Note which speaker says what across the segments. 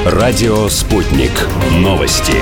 Speaker 1: Радио «Спутник». Новости.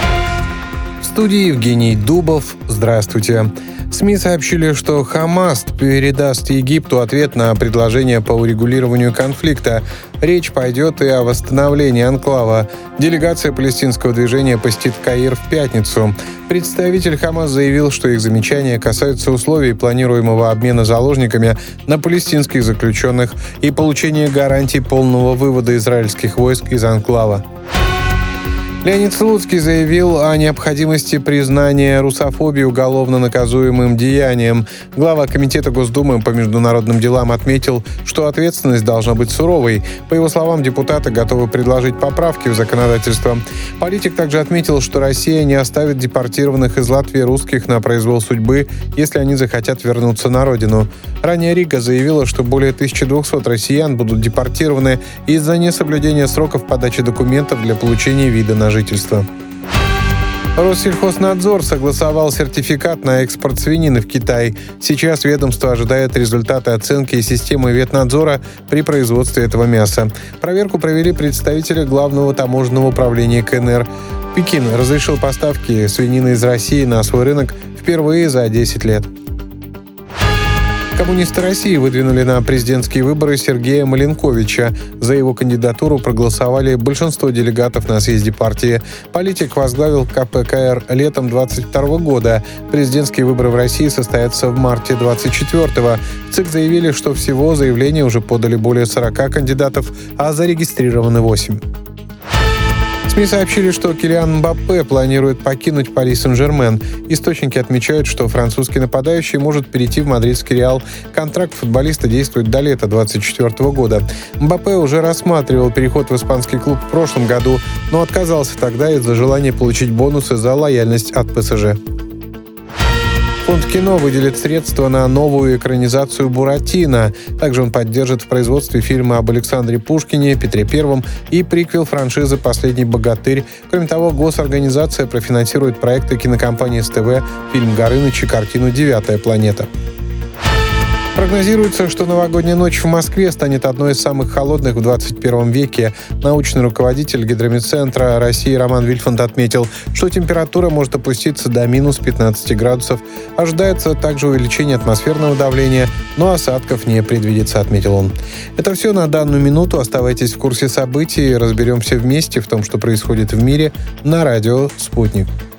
Speaker 2: В студии Евгений Дубов. Здравствуйте. СМИ сообщили, что ХАМАС передаст Египту ответ на предложение по урегулированию конфликта. Речь пойдет и о восстановлении анклава. Делегация палестинского движения посетит Каир в пятницу. Представитель ХАМАС заявил, что их замечания касаются условий планируемого обмена заложниками на палестинских заключенных и получения гарантий полного вывода израильских войск из анклава. Леонид Слуцкий заявил о необходимости признания русофобии уголовно наказуемым деянием. Глава Комитета Госдумы по международным делам отметил, что ответственность должна быть суровой. По его словам, депутаты готовы предложить поправки в законодательство. Политик также отметил, что Россия не оставит депортированных из Латвии русских на произвол судьбы, если они захотят вернуться на родину. Ранее Рига заявила, что более 1200 россиян будут депортированы из-за несоблюдения сроков подачи документов для получения вида на жительство. Россельхознадзор согласовал сертификат на экспорт свинины в Китай. Сейчас ведомство ожидает результаты оценки системы ветнадзора при производстве этого мяса. Проверку провели представители Главного таможенного управления КНР. Пекин разрешил поставки свинины из России на свой рынок впервые за 10 лет. Коммунисты России выдвинули на президентские выборы Сергея Маленковича. За его кандидатуру проголосовали большинство делегатов на съезде партии. Политик возглавил КПКР летом 2022 года. Президентские выборы в России состоятся в марте 2024-го. В ЦИК заявили, что всего заявления уже подали более 40 кандидатов, а зарегистрированы 8. СМИ сообщили, что Килиан Мбаппе планирует покинуть Пари Сен-Жермен. Источники отмечают, что французский нападающий может перейти в мадридский Реал. Контракт футболиста действует до лета 2024 года. Мбаппе уже рассматривал переход в испанский клуб в прошлом году, но отказался тогда из-за желания получить бонусы за лояльность от ПСЖ. Фонд кино выделит средства на новую экранизацию «Буратино». Также он поддержит в производстве фильмы об Александре Пушкине, Петре I и приквел франшизы «Последний богатырь». Кроме того, госорганизация профинансирует проекты кинокомпании СТВ, фильм Горыныч и картину «Девятая планета». Прогнозируется, что новогодняя ночь в Москве станет одной из самых холодных в 21 веке. Научный руководитель Гидрометцентра России Роман Вильфанд отметил, что температура может опуститься до минус 15 градусов. Ожидается также увеличение атмосферного давления, но осадков не предвидится, отметил он. Это все на данную минуту. Оставайтесь в курсе событий. Разберемся вместе в том, что происходит в мире, на радио «Спутник».